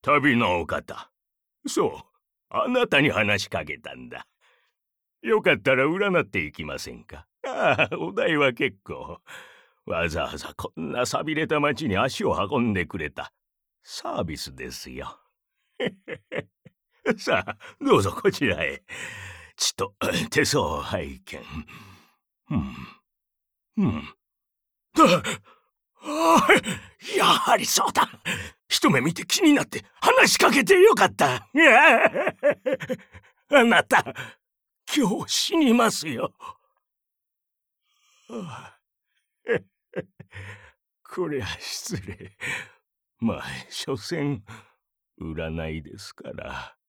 旅のお方。そう、あなたに話しかけたんだ。よかったら占っていきませんか？ああ、お代は結構。わざわざこんな寂れた町に足を運んでくれたサービスですよ。さあ、どうぞこちらへ。ちと手相拝見。うん。やはりそうだ。一目見て気になって話しかけてよかった。あなた、今日死にますよ。こりゃ失礼。まあ、所詮占いですから。